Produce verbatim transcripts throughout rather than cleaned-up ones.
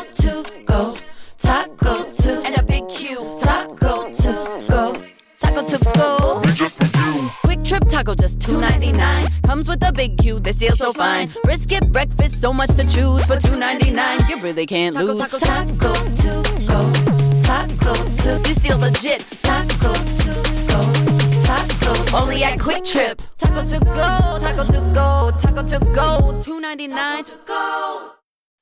to go, taco to, and a big Q. Taco to go, taco to go. Quick Trip Taco, just two ninety-nine. Comes with a big Q, they seal so fine. Brisket breakfast, so much to choose for two ninety-nine. You really can't lose. Taco, taco, taco to go, taco to. This deal's legit. Taco to go, taco. Only at Quick Trip. Taco to go, taco to go, taco to go. two ninety-nine to go.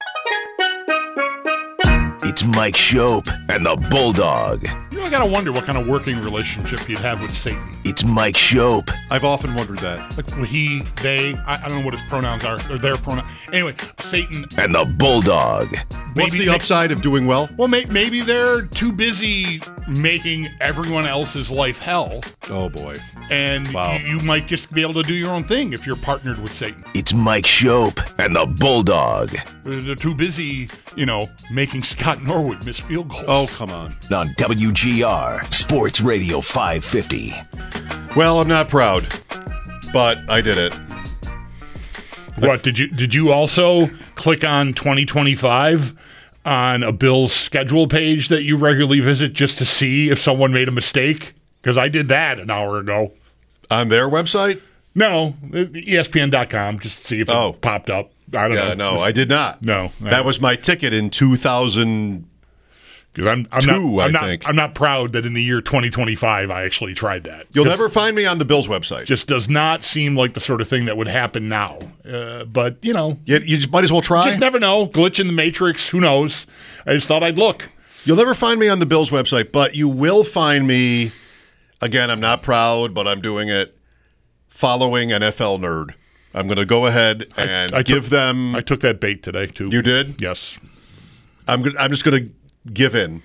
It's Mike Shope and the Bulldog. You know, I gotta wonder what kind of working relationship he'd have with Satan. It's Mike Shope. I've often wondered that. Like he, they, I, I don't know what his pronouns are, or their pronouns. Anyway, Satan. And the Bulldog. What's Maybe the upside of doing well? Well, may, maybe they're too busy making everyone else's life hell. Oh, boy. And Wow. you, you might just be able to do your own thing if you're partnered with Satan. It's Mike Shope and the Bulldog. They're too busy, you know, making Scott Norwood miss field goals. Oh, come on. On W G R Sports Radio five fifty. Well, I'm not proud, but I did it. What, did you did you also click on twenty twenty-five on a Bills schedule page that you regularly visit just to see if someone made a mistake? Because I did that an hour ago. On their website? No, E S P N dot com, just to see if it Oh. popped up. I don't Yeah, know. no, I did not. No. That was my ticket in two thousand. Because I'm, I'm Two, not, I'm I not, think. I'm not proud that in the year twenty twenty-five I actually tried that. You'll 'Cause never find me on the Bills website. just does not seem like the sort of thing that would happen now. Uh, but you know, you, you just might as well try. just never know. Glitch in the matrix. Who knows? I just thought I'd look. You'll never find me on the Bills website, but you will find me, again, I'm not proud, but I'm doing it, following N F L Nerd. I'm going to go ahead and I give took, them. I took that bait today too. You did? Yes. I'm go- I'm just going to give in.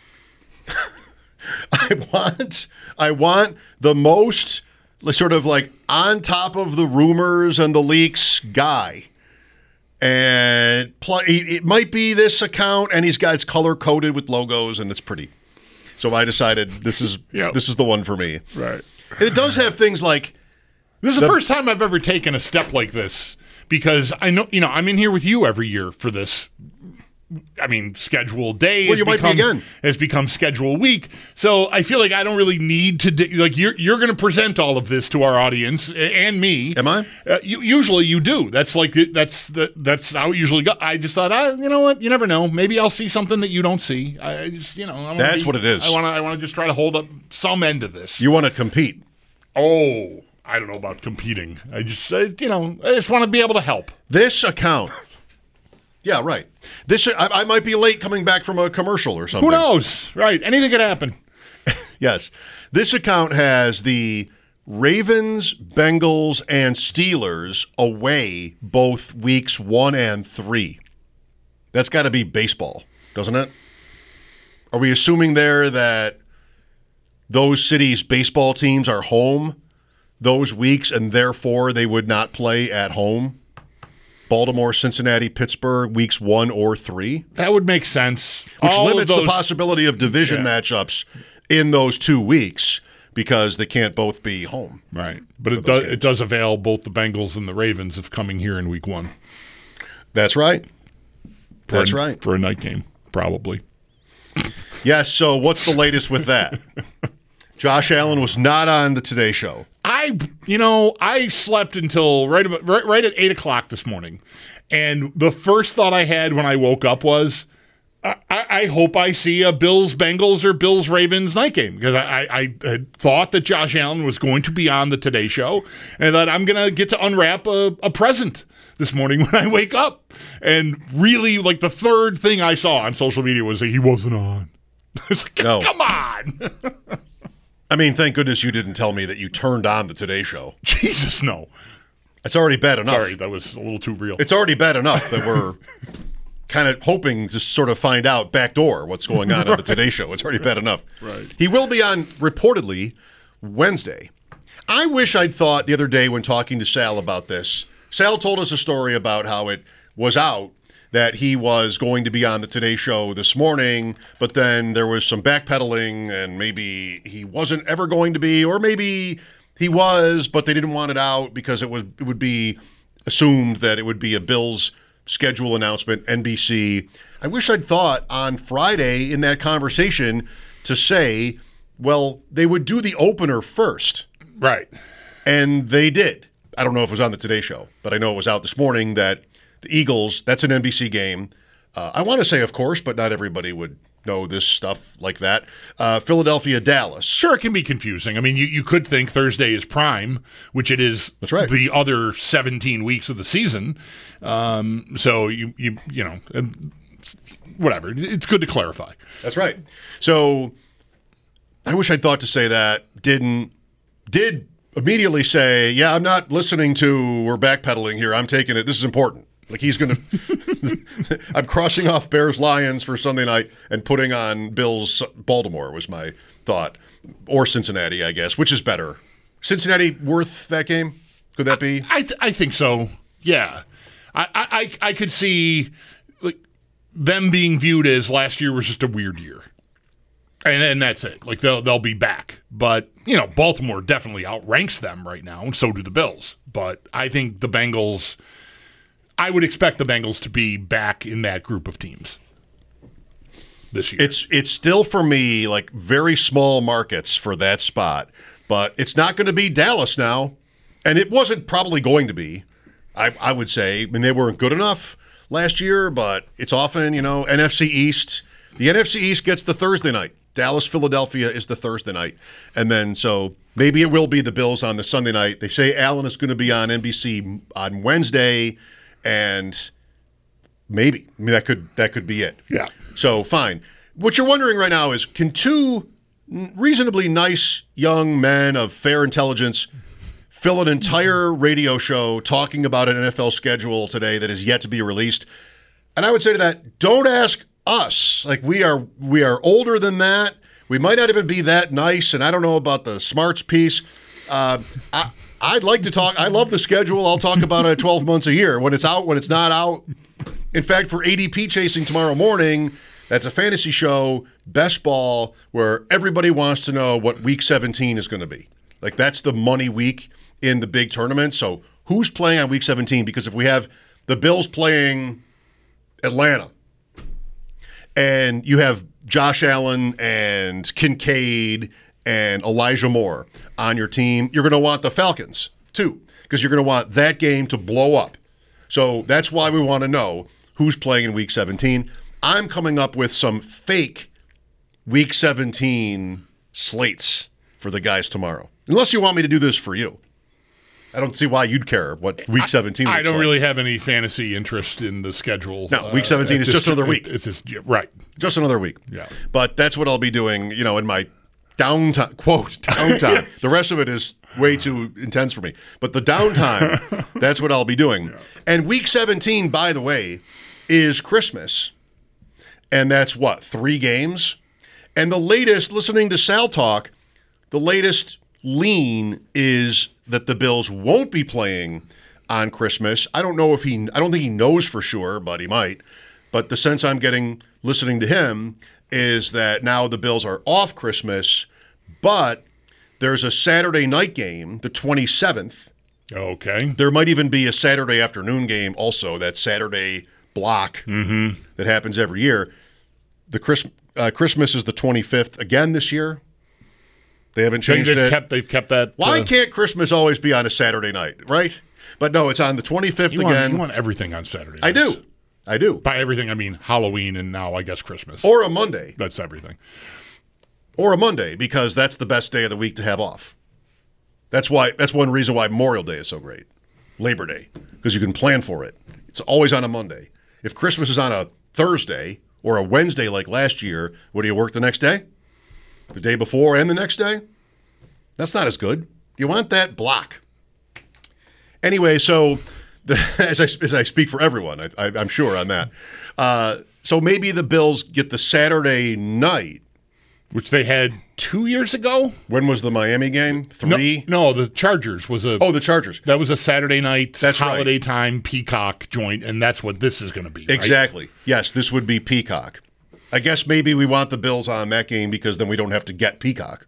I want I want the most like, sort of like on top of the rumors and the leaks guy. And pl- it, it might be this account, and he's got it's color coded with logos, and it's pretty. So I decided this is Yep. this is the one for me. Right. And it does have things like This is The- the first time I've ever taken a step like this because I know, you know, I'm in here with you every year for this. I mean, schedule day Well, has you might be become, again. has become schedule week. So I feel like I don't really need to, di- like, you're, you're going to present all of this to our audience a- and me. Am I? Uh, you, usually you do. That's like, the- that's the, that's how it usually go. I just thought, I, you know what? You never know. Maybe I'll see something that you don't see. I just, you know, I wanna That's be- what it is. I want to, I want to just try to hold up some end of this. you want to compete. Oh, I don't know about competing. I just, uh, you know, I just want to be able to help. This account. Yeah, right. This I, I might be late coming back from a commercial or something. Who knows? Right. Anything could happen. Yes. This account has the Ravens, Bengals, and Steelers away both weeks one and three. That's got to be baseball, doesn't it? Are we assuming there that those cities' baseball teams are home those weeks and therefore they would not play at home? Baltimore, Cincinnati, Pittsburgh, weeks one or three? That would make sense. Which All of limits those- the possibility of division Yeah. matchups in those two weeks because they can't both be home. Right. But it those does, games. it does avail both the Bengals and the Ravens of coming here in week one. That's right. For That's a, right. For a night game, probably. Yes, so what's the latest with that? Josh Allen was not on the Today Show. I, you know, I slept until right about right, right at eight o'clock this morning, and the first thought I had when I woke up was, I, I, I hope I see a Bills Bengals or Bills Ravens night game because I, I, I had thought that Josh Allen was going to be on the Today Show, and that I'm gonna get to unwrap a, a present this morning when I wake up. And really, like the third thing I saw on social media was that he wasn't on. It's like, No. come on. I mean, thank goodness you didn't tell me that you turned on the Today Show. Jesus, no. It's already bad enough. Sorry, that was a little too real. It's already bad enough that we're kind of hoping to sort of find out backdoor what's going on on the Today Show. It's already bad enough. Right. He will be on reportedly Wednesday. I wish I'd thought the other day when talking to Sal about this. Sal told us a story about how it was out that he was going to be on the Today Show this morning, but then there was some backpedaling and maybe he wasn't ever going to be, or maybe he was, but they didn't want it out because it was it would be assumed that it would be a Bills schedule announcement, N B C. I wish I'd thought on Friday in that conversation to say, well, they would do the opener first. Right. And they did. I don't know if it was on the Today Show, but I know it was out this morning that the Eagles, that's an N B C game. Uh, I want to say, of course, but not everybody would know this stuff like that. Uh, Philadelphia, Dallas. Sure, it can be confusing. I mean, you, you could think Thursday is prime, which it is. That's right. The other seventeen weeks of the season. Um, so you you you know, whatever. It's good to clarify. That's right. So I wish I'd thought to say that. Didn't. Did immediately say, yeah, I'm not listening to. We're backpedaling here. I'm taking it. This is important. Like he's going to – I'm crossing off Bears-Lions for Sunday night and putting on Bills-Baltimore was my thought. Or Cincinnati, I guess. Which is better? Cincinnati worth that game? Could that be? I th- I think so, yeah. I, I, I could see like them being viewed as last year was just a weird year. And and that's it. Like they'll they'll be back. But, you know, Baltimore definitely outranks them right now, and so do the Bills. But I think the Bengals – I would expect the Bengals to be back in that group of teams this year. It's it's still for me like very small markets for that spot, but it's not going to be Dallas now, and it wasn't probably going to be. I I would say. I mean, they weren't good enough last year, but it's often, you know, N F C East. The N F C East gets the Thursday night. Dallas, Philadelphia is the Thursday night, and then so maybe it will be the Bills on the Sunday night. They say Allen is going to be on N B C on Wednesday. And maybe I mean that could that could be it. Yeah. So fine. What you're wondering right now is, can two reasonably nice young men of fair intelligence fill an entire radio show talking about an N F L schedule today that is yet to be released? And I would say to that, don't ask us. Like we are we are older than that. We might not even be that nice. And I don't know about the smarts piece. Uh, I, I'd like to talk. I love the schedule. I'll talk about it twelve months a year. When it's out, when it's not out. In fact, for A D P chasing tomorrow morning, that's a fantasy show, best ball, where everybody wants to know what week seventeen is going to be. Like that's the money week in the big tournament. So who's playing on week seventeen? Because if we have the Bills playing Atlanta and you have Josh Allen and Kincaid and Elijah Moore on your team, you're going to want the Falcons too, because you're going to want that game to blow up. So that's why we want to know who's playing in week seventeen. I'm coming up with some fake week seventeen slates for the guys tomorrow. Unless you want me to do this for you. I don't see why you'd care what week seventeen I, looks I don't like. really have any fantasy interest in the schedule. No, week seventeen uh, is just another week. It, it's just, yeah, right. Just another week. Yeah. But that's what I'll be doing, you know, in my downtime, quote, downtime. The rest of it is way too intense for me. But the downtime, that's what I'll be doing. Yeah. And week seventeen, by the way, is Christmas. And that's what, three games? And the latest, listening to Sal talk, the latest lean is that the Bills won't be playing on Christmas. I don't know if he, I don't think he knows for sure, but he might. But the sense I'm getting listening to him is that now the Bills are off Christmas, but there's a Saturday night game, the twenty-seventh. Okay. There might even be a Saturday afternoon game also, that Saturday block mm-hmm. that happens every year. The Chris, uh, Christmas is the twenty-fifth again this year. They haven't changed they've it. Kept, they've kept that. Why uh, can't Christmas always be on a Saturday night, right? But no, it's on the twenty-fifth you again. Want, you want everything on Saturday I nights. do. I do. By everything, I mean Halloween and now I guess Christmas. Or a Monday. That's everything. Or a Monday, because that's the best day of the week to have off. That's why. That's one reason why Memorial Day is so great. Labor Day, because you can plan for it. It's always on a Monday. If Christmas is on a Thursday or a Wednesday like last year, what do you work the next day? The day before and the next day? That's not as good. You want that block. Anyway, so the, as, I, as I speak for everyone, I, I, I'm sure on that. Uh, so maybe the Bills get the Saturday night. Which they had two years ago? When was the Miami game? Three? No, no, the Chargers was a... Oh, the Chargers. That was a Saturday night, that's holiday right. time, Peacock joint, and that's what this is going to be, right? Exactly. Yes, this would be Peacock. I guess maybe we want the Bills on that game because then we don't have to get Peacock.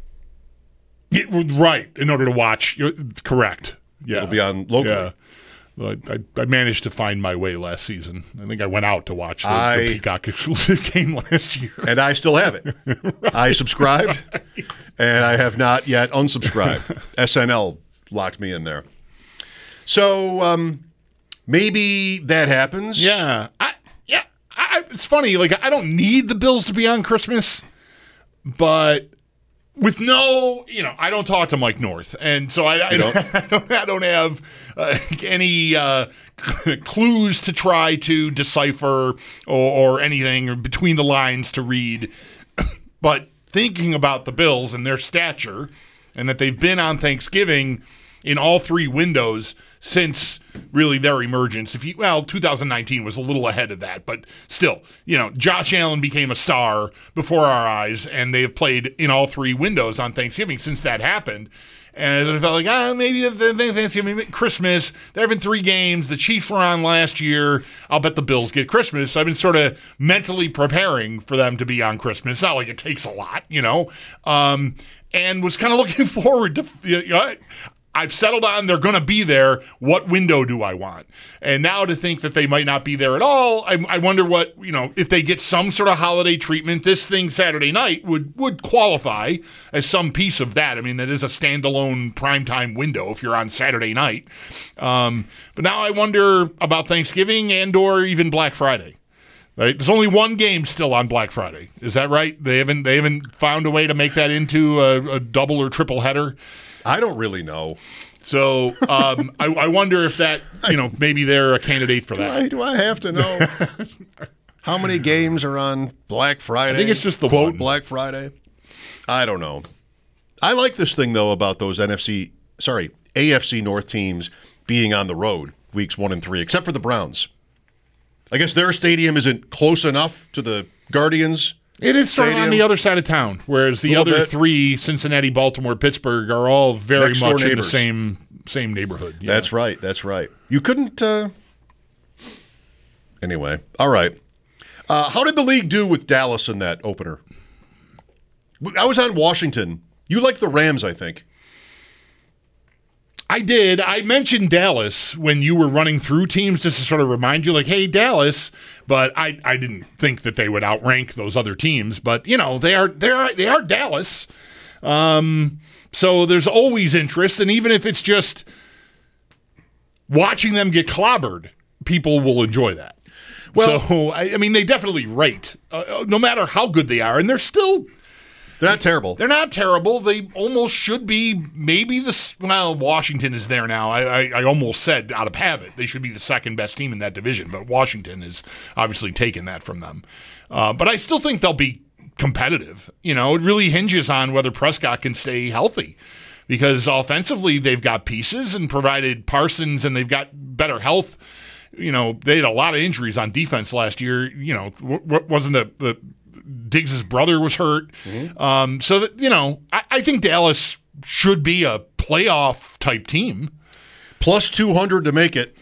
Yeah, right, in order to watch. You're, correct. Yeah. It'll be on locally. Yeah. I, I, I managed to find my way last season. I think I went out to watch the, I, the Peacock exclusive game last year. And I still have it. Right. I subscribed, and I have not yet unsubscribed. S N L locked me in there. So um, maybe that happens. Yeah. I, yeah. I, it's funny. Like, I don't need the Bills to be on Christmas, but with no, you know, I don't talk to Mike North, and so I, I, don't? I don't, I don't have uh, any uh, clues to try to decipher or, or anything or between the lines to read. But thinking about the Bills and their stature, and that they've been on Thanksgiving in all three windows since really their emergence. If you well, two thousand nineteen was a little ahead of that, but still, you know, Josh Allen became a star before our eyes, and they have played in all three windows on Thanksgiving since that happened. And I felt like, ah, maybe the, the Thanksgiving, Christmas, they're having three games. The Chiefs were on last year. I'll bet the Bills get Christmas. So I've been sort of mentally preparing for them to be on Christmas. It's not like it takes a lot, you know, um, and was kind of looking forward to, you know, I've settled on they're going to be there. What window do I want? And now to think that they might not be there at all, I, I wonder what, you know, if they get some sort of holiday treatment, this thing Saturday night would, would qualify as some piece of that. I mean, that is a standalone primetime window if you're on Saturday night. Um, but now I wonder about Thanksgiving and or even Black Friday. Right? There's only one game still on Black Friday. Is that right? They haven't they haven't found a way to make that into a, a double or triple header? I don't really know. So um, I, I wonder if that, you know, maybe they're a candidate for do that. I, do I have to know how many games are on Black Friday? I think it's just the quote one. Black Friday. I don't know. I like this thing though about those N F C, sorry, A F C North teams being on the road weeks one and three, except for the Browns. I guess their stadium isn't close enough to the Guardians. It is sort of on Stadium. the other side of town, whereas the Little other bit. three, Cincinnati, Baltimore, Pittsburgh, are all very Next door much in the neighbors. same same neighborhood. Yeah. That's right. That's right. You couldn't. Uh... Anyway, all right. Uh, how did the league do with Dallas in that opener? I was on Washington. You like the Rams, I think. I did. I mentioned Dallas when you were running through teams just to sort of remind you, like, hey, Dallas. But I, I didn't think that they would outrank those other teams. But, you know, they are they are, they are Dallas. Um, so there's always interest. And even if it's just watching them get clobbered, people will enjoy that. Well, so, I, I mean, they definitely rate, uh, no matter how good they are. And they're still... They're not terrible. They're not terrible. They almost should be maybe the – well, Washington is there now. I, I, I almost said out of habit they should be the second best team in that division, but Washington has obviously taken that from them. Uh, but I still think they'll be competitive. You know, it really hinges on whether Prescott can stay healthy because offensively they've got pieces and provided Parsons and they've got better health. You know, they had a lot of injuries on defense last year. You know, what wasn't the, the – Diggs' brother was hurt. Mm-hmm. Um, so, that, you know, I, I think Dallas should be a playoff-type team. Plus two hundred to make it.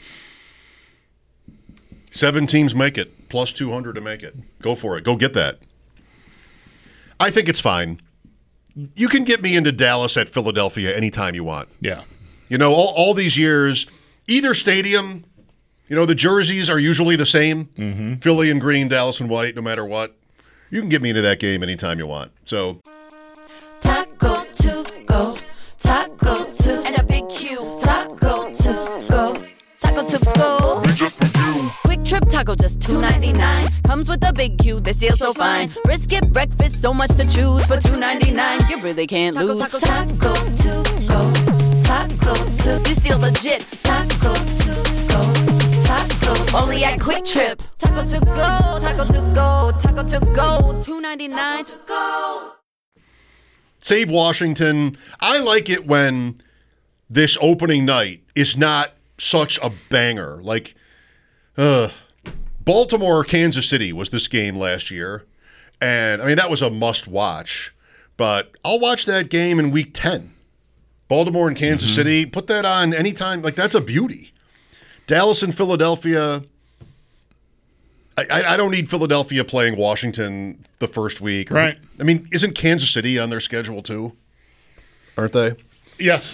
Seven teams make it. Plus two hundred to make it. Go for it. Go get that. I think it's fine. You can get me into Dallas at Philadelphia anytime you want. Yeah. You know, all, all these years, either stadium, you know, the jerseys are usually the same. Mm-hmm. Philly and green, Dallas and white, no matter what. You can get me into that game anytime you want. So, Taco to go, taco to, and a big Q. Taco to go, taco to go. We just for you. Quick Trip Taco just two ninety-nine. Comes with a big Q, they seal so fine. Brisket breakfast, so much to choose for two ninety-nine. You really can't lose. Taco, taco, taco to go, taco to. This deal's legit. Taco to go. Taco, only at Quick Trip. Taco to go, taco to go, taco to go, two ninety-nine to go. save Washington. I like it when this opening night is not such a banger. Like, uh, Baltimore, Kansas City was this game last year. And, I mean, that was a must-watch. But I'll watch that game in week ten. Baltimore and Kansas mm-hmm. City, put that on anytime. Like, that's a beauty. Dallas and Philadelphia, I, I, I don't need Philadelphia playing Washington the first week. Right. I mean, isn't Kansas City on their schedule too? Aren't they? Yes.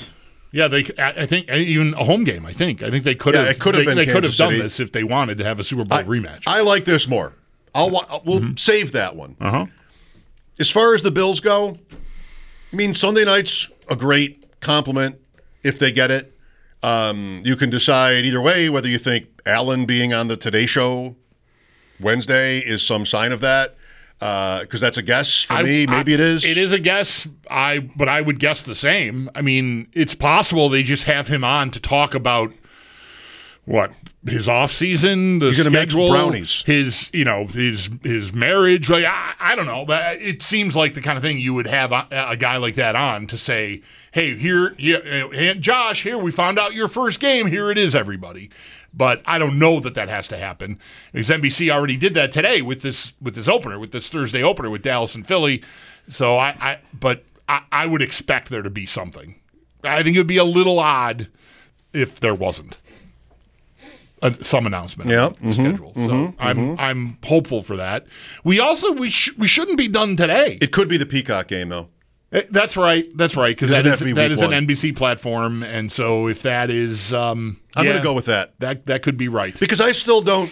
Yeah, they. I think even a home game. I think. I think they could Yeah, have. it could have they, been They could have Kansas done City. this if they wanted to have a Super Bowl I, rematch. I like this more. I'll wa- we'll Mm-hmm. save that one. Uh huh. As far as the Bills go, I mean, Sunday night's a great compliment if they get it. Um, you can decide either way whether you think Allen being on the Today Show Wednesday is some sign of that. Because uh, that's a guess for I, me. Maybe I, it is. It is a guess. I but I would guess the same. I mean, it's possible they just have him on to talk about what his off season, the He's gonna make schedule, brownies. his you know his his marriage. Like I, I don't know, but it seems like the kind of thing you would have a, a guy like that on to say, "Hey, here, here, hey, Josh, here we found out your first game. Here it is, everybody." But I don't know that that has to happen because N B C already did that today with this with this opener, with this Thursday opener with Dallas and Philly. So I, I but I, I would expect there to be something. I think it would be a little odd if there wasn't a, some announcement Yeah, on the schedule. So I'm I'm hopeful for that. We also we sh- we shouldn't be done today. It could be the Peacock game, though. Eh, That's right. That's right. Because Doesn't that have is to be that week is one. an N B C platform, and so if that is, um, I'm yeah, going to go with that. that. That could be right. Because I still don't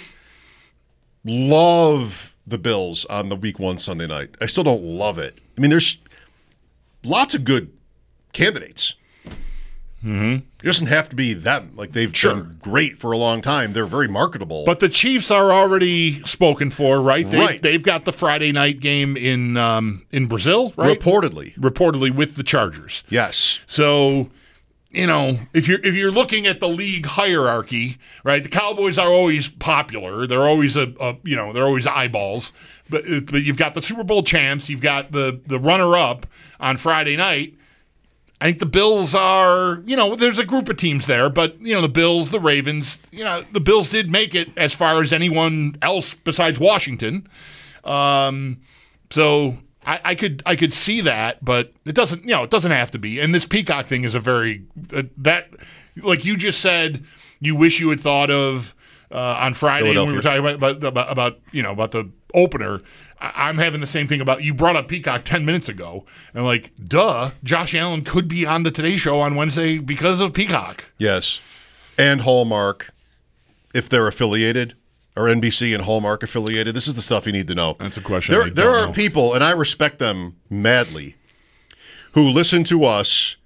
love the Bills on the week one Sunday night. I still don't love it. I mean, there's lots of good candidates. Mm-hmm. It doesn't have to be them. Like, they've Sure. been great for a long time. They're very marketable. But the Chiefs are already spoken for, right? They, Right. They've got the Friday night game in um, in Brazil, right? reportedly, Reportedly with the Chargers. yes. So, you know, if you're if you're looking at the league hierarchy, right? The Cowboys are always popular. They're always a, a you know they're always eyeballs. But but you've got the Super Bowl champs. You've got the the runner up on Friday night. I think the Bills are, you know, there's a group of teams there, but, you know, the Bills, the Ravens, you know, the Bills did make it as far as anyone else besides Washington. Um, so I, I could I could see that, but it doesn't, you know, it doesn't have to be. And this Peacock thing is a very, uh, that, like you just said, you wish you had thought of uh, on Friday when we were talking about, about, about, about, you know, about the opener. I'm having the same thing about, you brought up Peacock ten minutes ago, and like, duh, Josh Allen could be on the Today Show on Wednesday because of Peacock. Yes. And Hallmark, if they're affiliated, or N B C and Hallmark affiliated. This is the stuff you need to know. That's a question I There, don't there are know. people, and I respect them madly, who listen to us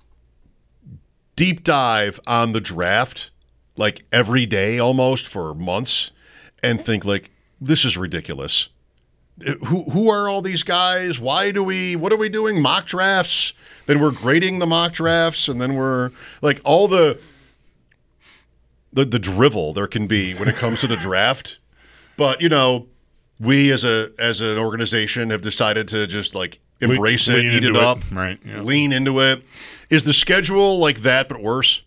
deep dive on the draft, like every day almost for months, and think like, this is ridiculous. Who who are all these guys? Why do we, what are we doing? Mock drafts? Then we're grading the mock drafts, and then we're, like, all the, the, the drivel there can be when it comes to the draft. But, you know, we as a as an organization have decided to just, like, embrace Le- it, lean eat it into up, it. Right, yeah. lean into it. Is the schedule like that but worse?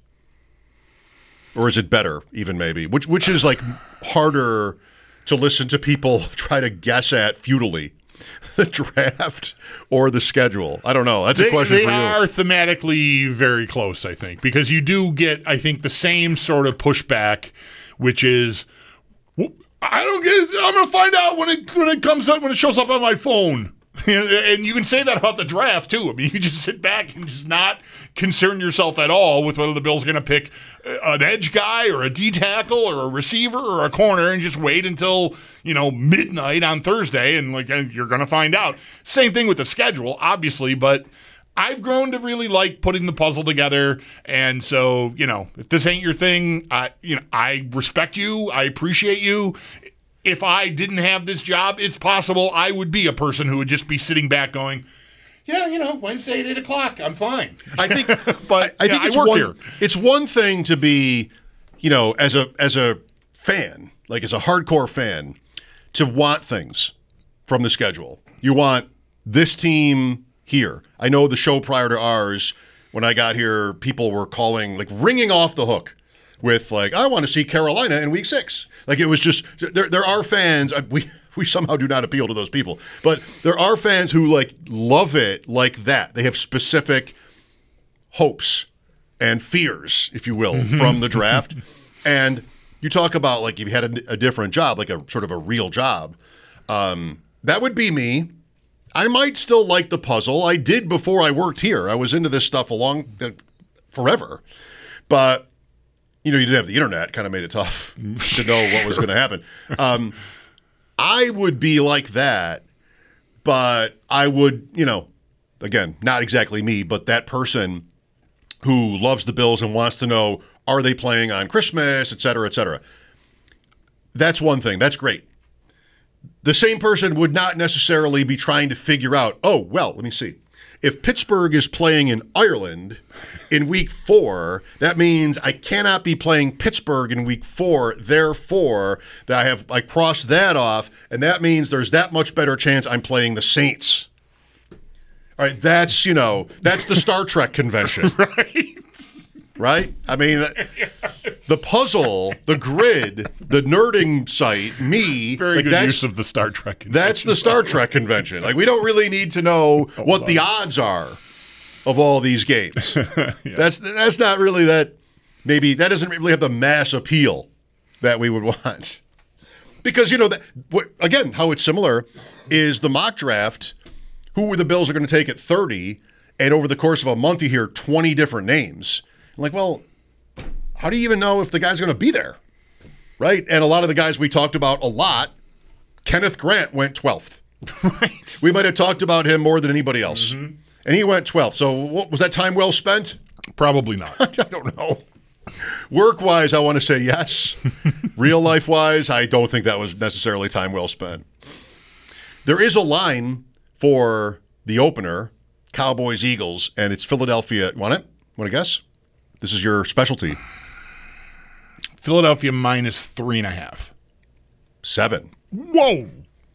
Or is it better, even maybe? Which which is, like, harder to listen to people try to guess at futilely? The draft or the schedule? I don't know. That's They, a question they for you. are thematically very close, I think, because you do get, I think, the same sort of pushback, which is, "Well, I don't get it. I'm going to find out when it when it comes up when it shows up on my phone." And you can say that about the draft too. I mean, you can just sit back and just not concern yourself at all with whether the Bills are going to pick an edge guy or a D tackle or a receiver or a corner, and just wait until, you know, midnight on Thursday, and like you're going to find out. Same thing with the schedule, obviously, but I've grown to really like putting the puzzle together, and so, you know, if this ain't your thing, I you know I respect you, I appreciate you. If I didn't have this job, it's possible I would be a person who would just be sitting back going, yeah, you know, Wednesday at eight o'clock, I'm fine. I think, But I, I think yeah, it's I work one. here. It's one thing to be, you know, as a as a fan, like as a hardcore fan, to want things from the schedule. You want this team here. I know the show prior to ours, when I got here, people were calling, like, ringing off the hook with, like, I want to see Carolina in week six. Like, it was just, there there are fans, we we somehow do not appeal to those people, but there are fans who, like, love it like that. They have specific hopes and fears, if you will, from the draft. And you talk about, like, if you had a, a different job, like a sort of a real job, um, that would be me. I might still like the puzzle. I did before I worked here. I was into this stuff a long, forever. But, you know, you didn't have the internet. Kind of made it tough to know what was going to happen. Um, I would be like that, but I would, you know, again, not exactly me, but that person who loves the Bills and wants to know, are they playing on Christmas, et cetera, et cetera. That's one thing. That's great. The same person would not necessarily be trying to figure out, oh, well, let me see. If Pittsburgh is playing in Ireland in week four, that means I cannot be playing Pittsburgh in week four. Therefore, that I have I crossed that off, and that means there's that much better chance I'm playing the Saints. All right, that's, you know, that's the Star Trek convention. Right. Right? I mean, the puzzle, the grid, the nerding site, me. Very like good that's, use of the Star Trek convention. That's the Star Trek convention. Like, we don't really need to know Oh, what no. the odds are of all these games. Yeah. That's that's not really that, maybe, that doesn't really have the mass appeal that we would want. Because, you know, that, what, again, how it's similar is the mock draft, who the Bills are going to take at thirty, and over the course of a month you hear twenty different names. I'm like, well, how do you even know if the guy's going to be there? Right? And a lot of the guys we talked about a lot, Kenneth Grant went twelfth. Right. We might have talked about him more than anybody else. Mm-hmm. And he went twelfth. So what, was that time well spent? Probably not. I don't know. Work-wise, I want to say yes. Real life-wise, I don't think that was necessarily time well spent. There is a line for the opener, Cowboys-Eagles, and it's Philadelphia. Want it? Want to guess? This is your specialty. Philadelphia minus three and a half. Seven. Whoa.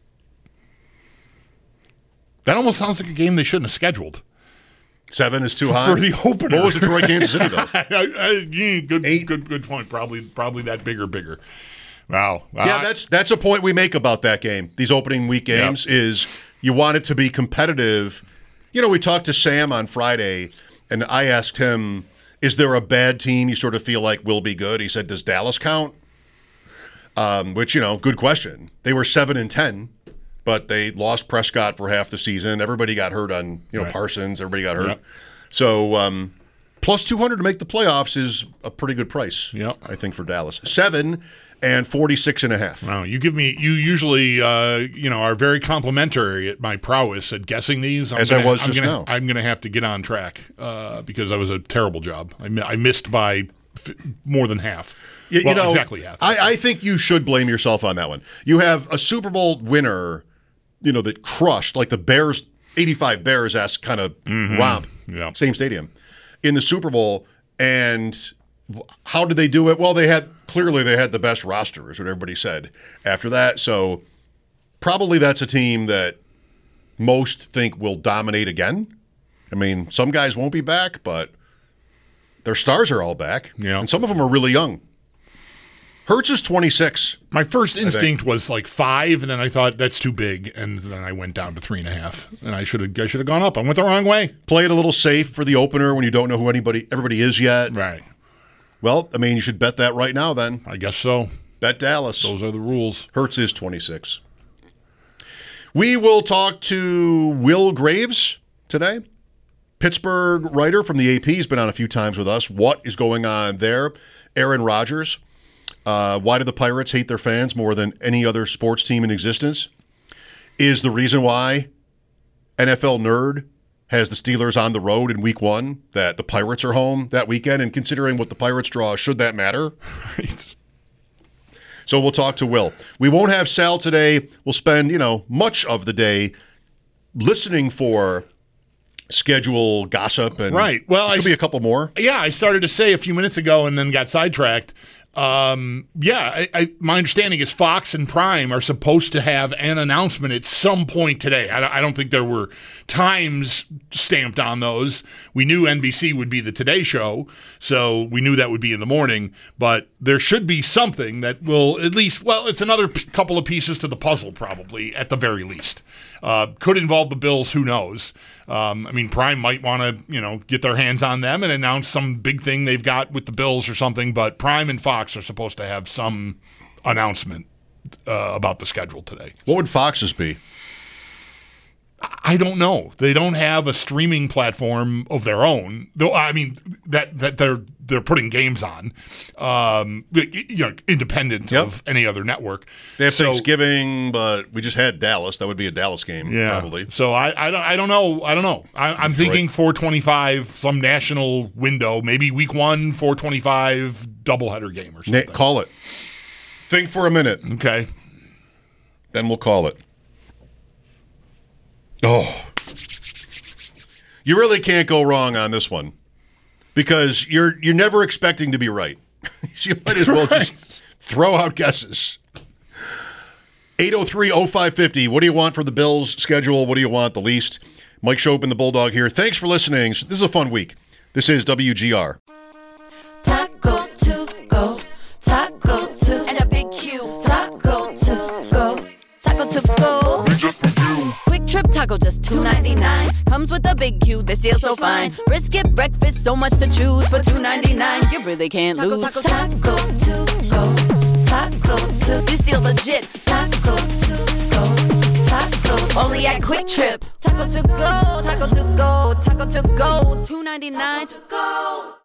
That almost sounds like a game they shouldn't have scheduled. Seven is too high? For the opener. What was Detroit, Kansas City, though? I, I, yeah, good, Eight. good, good point. Probably, probably that big or bigger. Wow. Yeah, I- that's that's a point we make about that game. These opening week games Yep. is you want it to be competitive. You know, we talked to Sam on Friday, and I asked him, is there a bad team you sort of feel like will be good? He said, does Dallas count? Um, which, you know, good question. They were seven and ten, but they lost Prescott for half the season. Everybody got hurt on, you know, Right. Parsons. Everybody got hurt. Yep. So um, plus two hundred to make the playoffs is a pretty good price, Yep. I think, for Dallas. Seven and forty-six and a half. Wow, you give me. You usually, uh, you know, are very complimentary at my prowess at guessing these. I'm As I gonna, was I'm just gonna, now. I'm going to have to get on track uh, because that was a terrible job. I, mi- I missed by f- more than half. You, well, you know, exactly half. I, I think you should blame yourself on that one. You have a Super Bowl winner, you know, that crushed, like the Bears, eighty-five Bears-esque kind of romp, Yeah. same stadium, in the Super Bowl. And how did they do it? Well, they had, clearly they had the best roster, is what everybody said after that. So probably that's a team that most think will dominate again. I mean, some guys won't be back, but their stars are all back. Yeah. And some of them are really young. Hurts is twenty-six. My first instinct was like five, and then I thought that's too big, and then I went down to three and a half. And I should have, I should have gone up. I went the wrong way. Play it a little safe for the opener when you don't know who anybody, everybody is yet. Right. Well, I mean, you should bet that right now. Then I guess so. bet Dallas. Those are the rules. Hurts is twenty-six. We will talk to Will Graves today. Pittsburgh writer from the A P has been on a few times with us. What is going on there? Aaron Rodgers. Uh, why do the Pirates hate their fans more than any other sports team in existence? Is the reason why N F L Nerd has the Steelers on the road in week one that the Pirates are home that weekend? And considering what the Pirates draw, should that matter? Right. So we'll talk to Will. We won't have Sal today. We'll spend, you know, much of the day listening for schedule gossip. And Right. Well, there I could be a couple more. Yeah, I started to say a few minutes ago and then got sidetracked. Um, yeah, I, I, my understanding is Fox and Prime are supposed to have an announcement at some point today. I, I don't think there were times stamped on those. We knew N B C would be the Today Show, so we knew that would be in the morning. But there should be something that will at least, well, it's another p- couple of pieces to the puzzle, probably, at the very least. Uh, could involve the Bills, who knows? Um, I mean, Prime might want to, you know, get their hands on them and announce some big thing they've got with the Bills or something. But Prime and Fox are supposed to have some announcement uh, about the schedule today. What would Fox's be? I don't know. They don't have a streaming platform of their own. Though I mean that that they're they're putting games on, um, you know, independent yep. of any other network. They have so, Thanksgiving, but we just had Dallas. That would be a Dallas game, yeah. probably. So I I don't I don't know. I don't know. I, I'm Detroit. thinking four twenty-five, some national window, maybe week one, four twenty-five doubleheader game or something. Na- call it. Think for a minute. Okay. Then we'll call it. Oh. You really can't go wrong on this one because you're you're never expecting to be right. You might as well right. just throw out guesses. eight oh three oh five fifty. What do you want for the Bills schedule? What do you want the least? Mike Schopen, the Bulldog here. Thanks for listening. This is a fun week. This is W G R. Taco to go. Taco to and a big Q. Taco to go. Taco to go. Quick Trip Taco just two ninety-nine. Comes with a big Q, they seal so fine. Brisket breakfast, so much to choose for two ninety-nine. You really can't lose. Taco, taco, taco to go. Taco to this seal's legit. Taco to go. Taco only at Quick Trip. Taco to go. Taco to go. Taco to go. two ninety-nine. Taco to go.